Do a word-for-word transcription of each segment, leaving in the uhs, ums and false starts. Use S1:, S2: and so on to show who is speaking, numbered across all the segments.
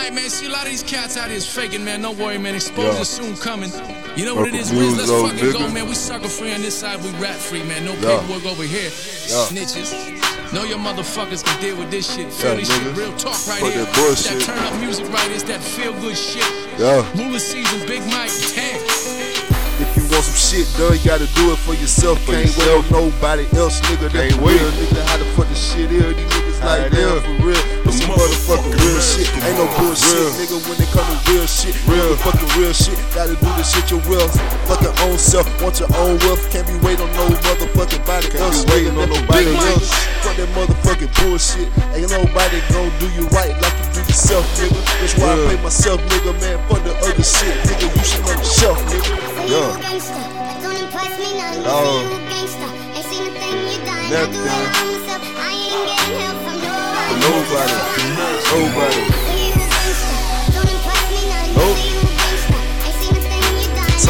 S1: Alright, man, see a lot of these cats out here is faking, man. Don't worry, man. Exposure
S2: yeah.
S1: soon coming. You know what
S2: Uncle
S1: it is, Wiz? Let's
S2: old
S1: fucking
S2: nigga.
S1: go, man. We sucker free on this side, we rap free, man. No
S2: yeah.
S1: paperwork over here.
S2: Yeah.
S1: Snitches. Know your motherfuckers can deal with this shit. Feel
S2: yeah,
S1: this
S2: nigga.
S1: shit. Real talk right
S2: Fuck
S1: here.
S2: that bullshit.
S1: That turn up music right here. It's that feel good shit.
S2: Yeah.
S1: Ruler season, Big Mike, damn.
S3: If you want some shit done, you gotta do it for yourself.
S2: For
S3: Can't
S2: yourself.
S3: wait on nobody else, nigga. That's
S2: Can't
S3: real,
S2: wait.
S3: nigga. How the fuck this shit is? These niggas
S2: How
S3: like
S2: it
S3: damn
S2: is.
S3: for real. It's some motherfucking real shit. Ain't no bullshit,
S2: Real.
S3: nigga. When it come to real shit,
S2: Real.
S3: fucking real shit. Gotta do this shit your real fucking own self. Want your own wealth. Can't be waiting on no motherfucking body
S2: Can't
S3: else.
S2: be waiting on
S3: Nigga,
S2: nobody
S3: Big
S2: else.
S3: Mike. Fuck that motherfucking bullshit. Ain't nobody gon' do you right like you do yourself, nigga. That's why
S2: Real.
S3: I pay myself, nigga. Man, fuck the other shit, nigga. You should on the shelf, nigga.
S2: Yeah.
S4: Oh.
S2: Nothing.
S4: Nobody.
S2: Nobody.
S4: Nope.
S2: So,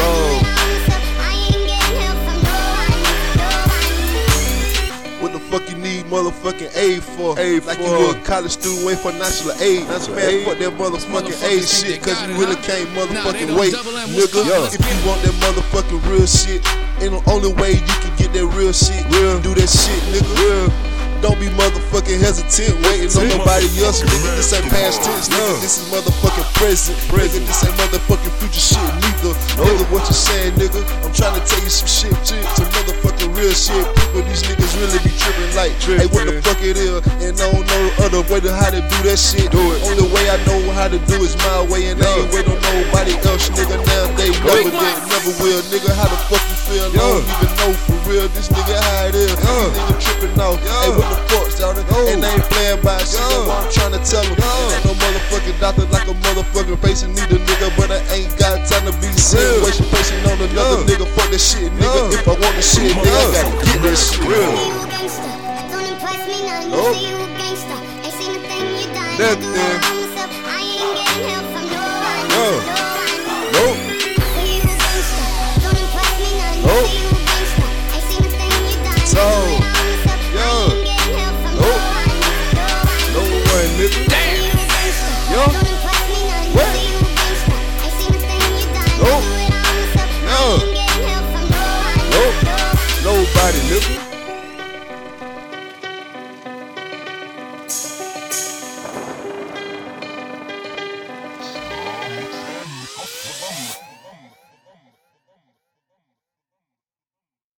S3: What the fuck you need motherfucking aid for?
S2: Aid
S3: like
S2: for.
S3: you a college student waiting for national aid.
S2: National
S3: Man,
S2: aid.
S3: fuck that motherfucking
S1: Motherfuckers
S3: aid
S1: think
S3: shit,
S1: they
S3: cause
S1: got
S3: you
S1: it,
S3: really
S1: huh?
S3: can't
S1: Nah, they
S3: motherfucking
S1: don't
S3: wait,
S1: double M. What's
S3: nigga.
S1: up?
S2: Yeah.
S1: Let's
S3: If you want that motherfucking real shit, ain't the only way you can get that real shit.
S2: Real.
S3: Do that shit, nigga.
S2: real.
S3: Don't be motherfucking hesitant, waiting on nobody else, nigga. This ain't past tense, nigga.
S2: Yeah.
S3: This is motherfucking present, nigga. This ain't motherfucking future shit, neither. Nigga, what you saying, nigga? I'm trying to tell you some shit, shit, some motherfucking real shit. People, these niggas really be tripping like, hey, what the fuck it is? And I don't know other way to how to do that shit.
S2: Do it.
S3: Only way I know how to do is my way, and I ain't wait on nobody else, nigga. Nowadays, never did, never will, nigga. How the fuck you feel? I don't
S2: Yeah.
S3: even know for real. This nigga how it is.
S2: Yeah.
S3: These niggas tripping off.
S2: Yeah.
S3: Hey, what the fuck, y'all?
S2: Yo.
S3: And they ain't playing by shit.
S2: Yo.
S3: That's what I'm trying to tell them.
S2: Yo.
S3: Ain't no motherfucking doctor like a motherfucking patient need a nigga, but I ain't got time to be situation patient on another
S2: Yo.
S3: nigga. Fuck that shit, nigga.
S2: Yo.
S3: If I want the shit, nigga, I gotta get that shit.
S2: Real.
S4: Nope.
S2: Nothing.